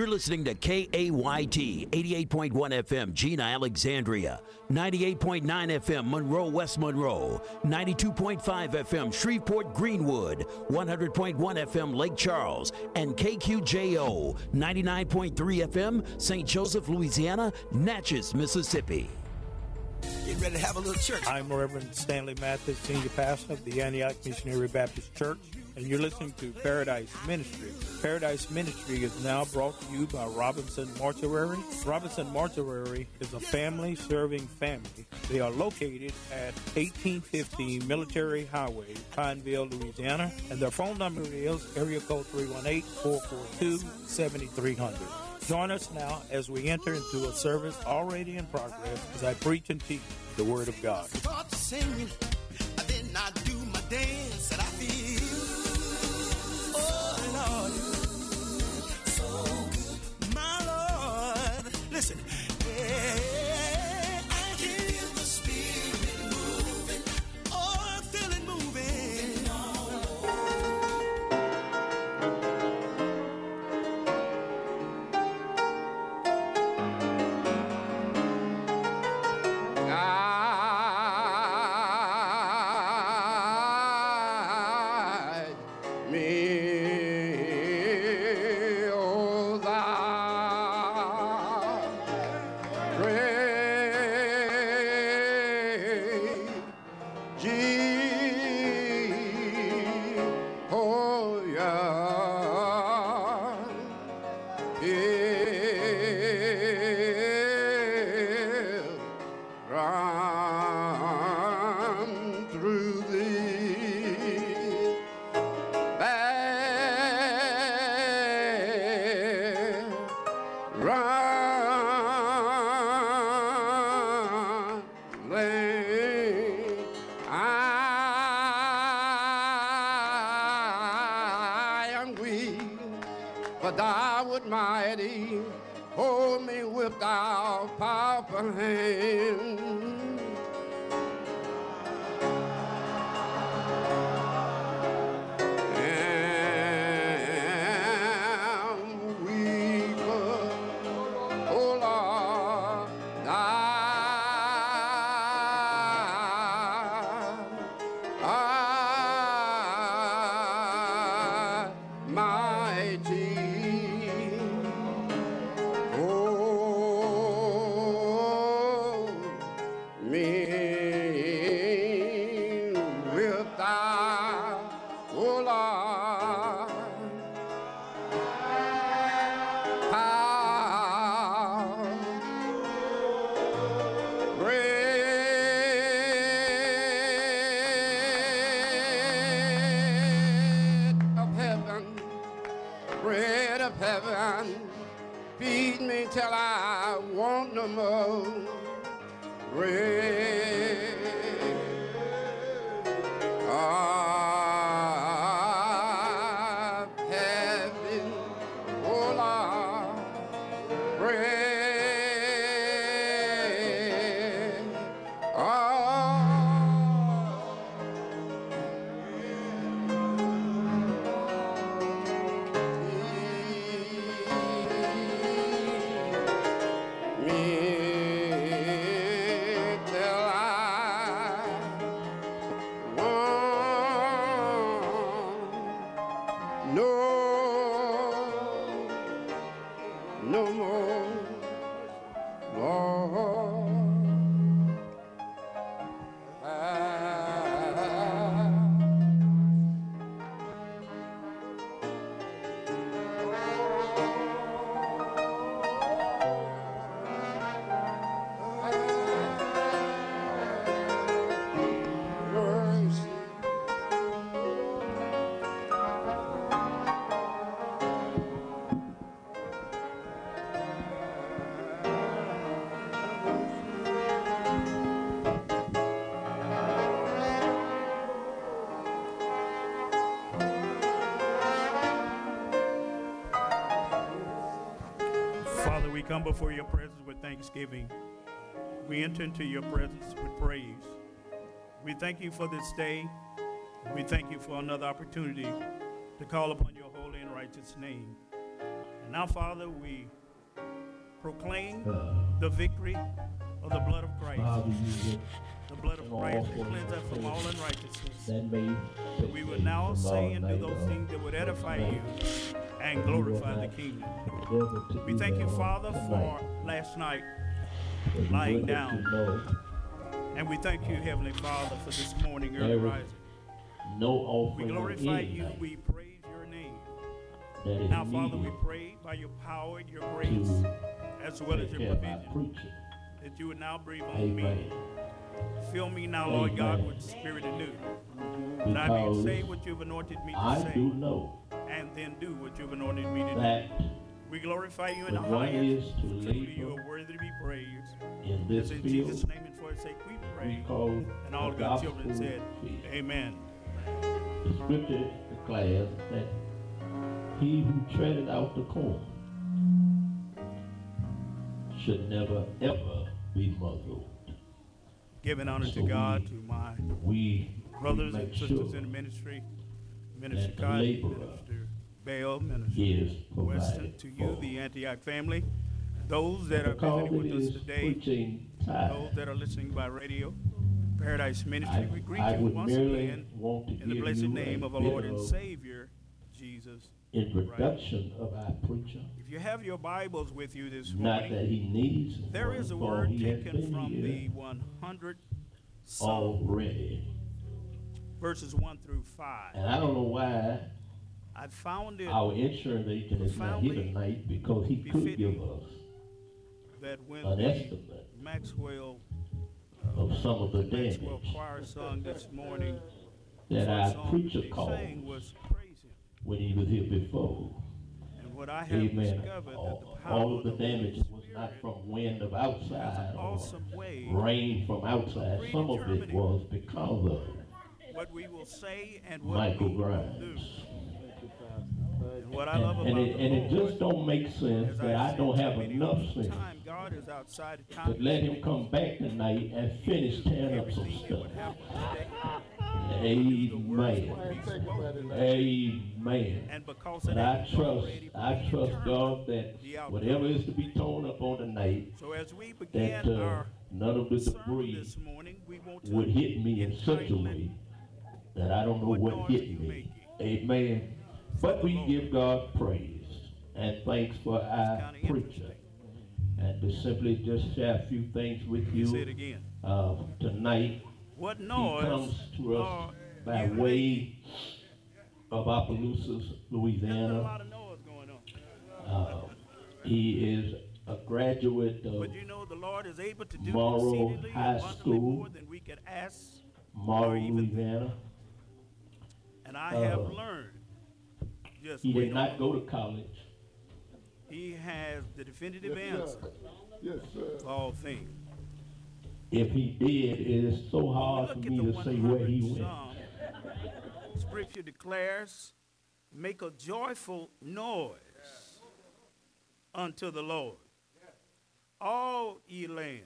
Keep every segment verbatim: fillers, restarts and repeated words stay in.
You're listening to K A Y T, eighty-eight point one F M, Gina, Alexandria, ninety-eight point nine F M, Monroe, West Monroe, ninety-two point five F M, Shreveport, Greenwood, one hundred point one F M, Lake Charles, and K Q J O, ninety-nine point three F M, Saint Joseph, Louisiana, Natchez, Mississippi. Get ready to have a little church. I'm Reverend Stanley Mathis, Senior Pastor of the Antioch Missionary Baptist Church, and you're listening to Paradise Ministry. Paradise Ministry is now brought to you by Robinson Mortuary. Robinson Mortuary is a family-serving family. They are located at eighteen fifteen Military Highway, Pineville, Louisiana, and their phone number is area code three one eight, four four two, seven three zero zero. Join us now as we enter into a service already in progress as I preach and teach the Word of God. Start singing, then I do my dance that I feel. Oh, Lord, so good. My Lord, listen. Yeah, I can feel the Spirit moving. Oh, I feel it moving. Mighty, hold me with thy powerful hand. And we will, oh Lord, thy eye mighty. Feed me till I want no more. Bread of heaven, oh Lord, bread of come before your presence with thanksgiving. We enter into your presence with praise. We thank you for this day. We thank you for another opportunity to call upon your holy and righteous name. Now, Father, we proclaim Uh, the victory of the blood of Christ. Father, you look The blood of and all Christ that for cleanses us from things all unrighteousness. that may take We will place now from say our and do night those of things that would edify tonight. you and You will glorify the not kingdom. endeavor to We do thank that you, on Father, tonight, for last night. but we lying would let down. you know And we thank you, Heavenly Father, for this morning early there is rising. no We offering of glorify any you. night We praise your name. that is Now, Father, we needed pray by your power, your grace, to as well as take your care of my provision, preaching. that you would now breathe on me. Amen. Fill me now, Lord Amen. God, with the spirit anew. That I may Because say what you've anointed me to I say, do know and then do what you've anointed me to do. that We glorify you in the when one highest. is to Truly, you labor are worthy to be praised. in this It's in field, Jesus' name and for his sake we we pray. call And all the good gospel children said, field. amen. The scripture declares that he who treaded out the corn should never ever be muzzled. Giving honor So to God, we- to my We, brothers we and make sisters sure in the ministry, Minister that the Cotton, laborer Minister Bell, Minister is Weston, provided to you, for. the Antioch family, those that are Because visiting it with us is today, preaching those time, that are listening by radio, Paradise Ministry, I, we greet I you would once merely again want to in the give blessed you name a of our bit Lord and of Savior, Jesus. introduction of our preacher. If you have your Bibles with you this Not morning, that he needs there one, is a for word he has taken been from here the one hundredth Psalm, already. verses one through five. And I don't know why I found it our insurance agent is not here profoundly tonight, because he could befitting give us that when an the estimate Maxwell of some of the Maxwell damage choir sung this morning, that the our first song preacher that they caused sang was Praise Him. when he was here before. And what I have Amen. discovered that the All, power all of of the the Holy damage was not Spirit from wind of has outside an or awesome way rain from outside. Some of it predetermining was because of what we will say and what Michael we will do. Grimes. And what I And, love and about it, the and it Lord, just don't make sense as that I said don't to have many enough others, sense time God is outside of to time. let him come back tonight and finish tearing up some Everything that stuff. would happen today. Knew the words that would be spoken. Amen. And because of But that, I He trust, already I trust predetermined God that the outcome. whatever is to be torn up on tonight, So as we that begin uh, our none of the sermon debris this morning, we want to would hit me in such a entitle it, way that I don't know What what Noise hit Are You me. Making? Amen. For But the we Lord. give God praise and thanks for our kinda preacher. interesting. And to simply just share a few things with Let me say it you again. uh, tonight. What He noise comes to us are by you way making? of Opelousas, There's been a Louisiana. lot of noise going on. Uh, he is a graduate of But you know the Lord is able to do Morrow exceedingly High abundantly School, more than we could ask. Morrow, or even think. Louisiana. And I have Uh, learned just He wait did not on go the to college. He has the definitive Yes, answer sir. Yes, sir. for all things. If he did, it is so When we hard look for at me the to say where he one hundredth went. Psalm, Scripture declares, make a joyful noise unto the Lord. All ye land,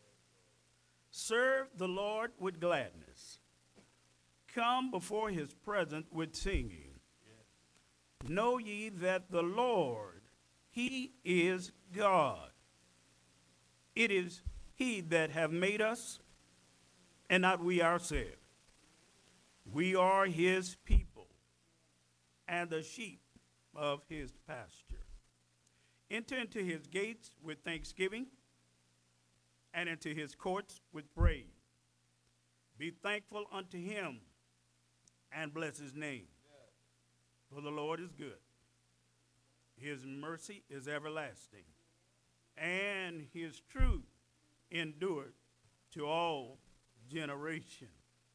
serve the Lord with gladness. Come before his presence with singing. Know ye that the Lord, he is God. It is he that have made us, and not we ourselves. We are his people, and the sheep of his pasture. Enter into his gates with thanksgiving, and into his courts with praise. Be thankful unto him, and bless his name. For the Lord is good. His mercy is everlasting, and his truth endured to all generations.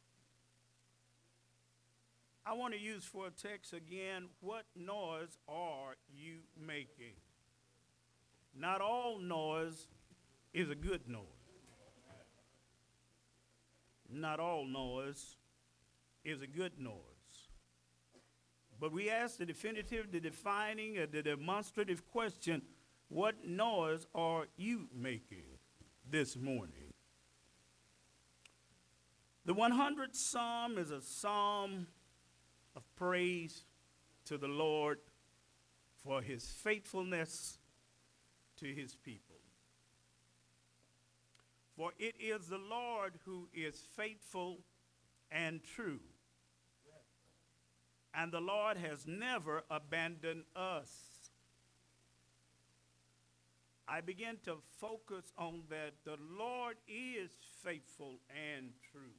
I want to use for a text again, what noise are you making? Not all noise is a good noise. Not all noise is a good noise. But we ask the definitive, the defining, or the demonstrative question, what noise are you making this morning? The one hundredth Psalm is a psalm of praise to the Lord for his faithfulness to his people. For it is the Lord who is faithful and true. And the Lord has never abandoned us. I begin to focus on that. The Lord is faithful and true.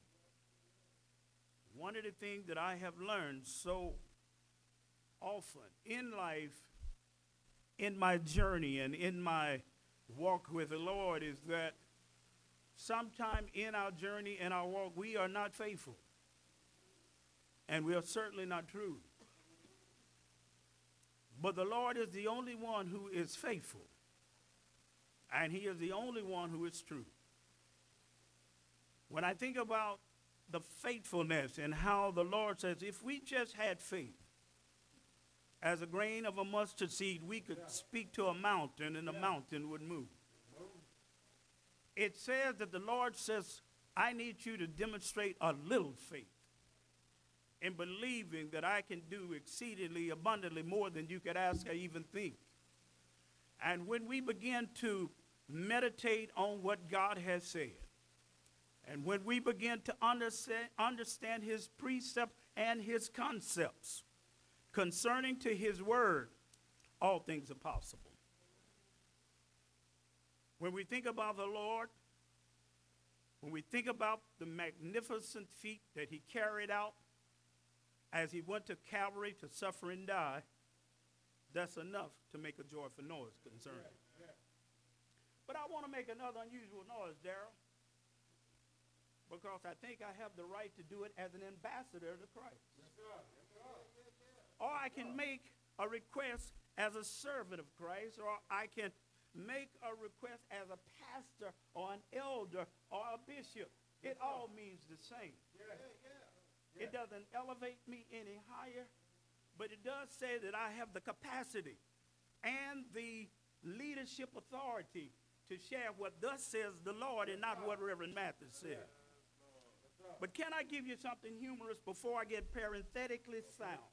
One of the things that I have learned so often in life, in my journey and in my walk with the Lord, is that sometime in our journey and our walk, we are not faithful. And we are certainly not true. But the Lord is the only one who is faithful. And he is the only one who is true. When I think about the faithfulness and how the Lord says, if we just had faith, as a grain of a mustard seed, we could speak to a mountain and the mountain would move. It says that the Lord says, I need you to demonstrate a little faith in believing that I can do exceedingly abundantly more than you could ask or even think. And when we begin to meditate on what God has said, and when we begin to understand, understand his precepts and his concepts concerning to his word, all things are possible. When we think about the Lord, when we think about the magnificent feat that he carried out as he went to Calvary to suffer and die, that's enough to make a joyful noise concerning. Yeah, yeah. But I want to make another unusual noise, Darrell, because I think I have the right to do it as an ambassador to Christ. Yes, sir. Yes, sir. Or I can make a request as a servant of Christ, or I can make a request as a pastor or an elder or a bishop. It all means the same. Yeah, yeah. It doesn't elevate me any higher, but it does say that I have the capacity and the leadership authority to share what thus says the Lord and not what Reverend Mathis said. But can I give you something humorous before I get parenthetically sound?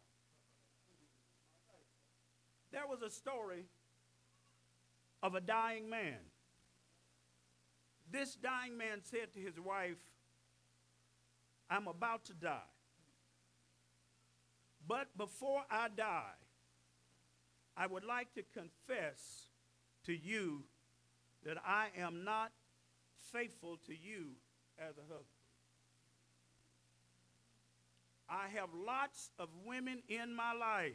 There was a story of a dying man. This dying man said to his wife, I'm about to die. But before I die, I would like to confess to you that I am not faithful to you as a husband. I have lots of women in my life.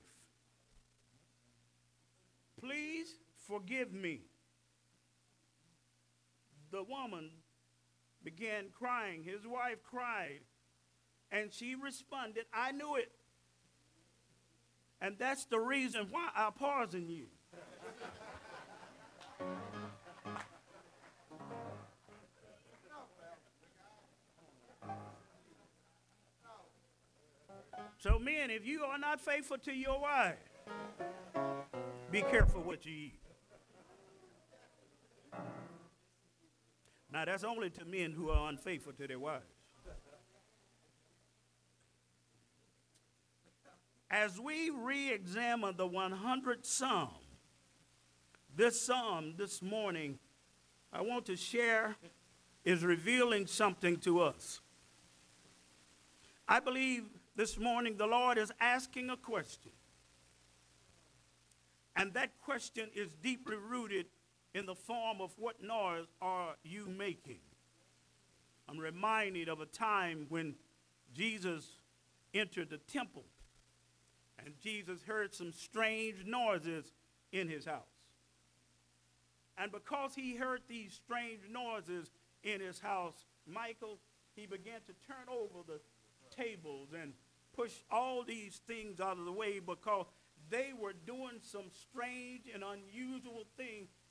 Please forgive me. The woman began crying. His wife cried. And she responded, I knew it. And that's the reason why I pardon you. So men, if you are not faithful to your wife, be careful what you eat. Now that's only to men who are unfaithful to their wives. As we re-examine the one hundredth Psalm, this Psalm this morning, I want to share, is revealing something to us. I believe this morning the Lord is asking a question. And that question is deeply rooted in the form of what noise are you making? I'm reminded of a time when Jesus entered the temple and Jesus heard some strange noises in his house. And because he heard these strange noises in his house, Michael, he began to turn over the tables and push all these things out of the way because they were doing some strange and unusual thing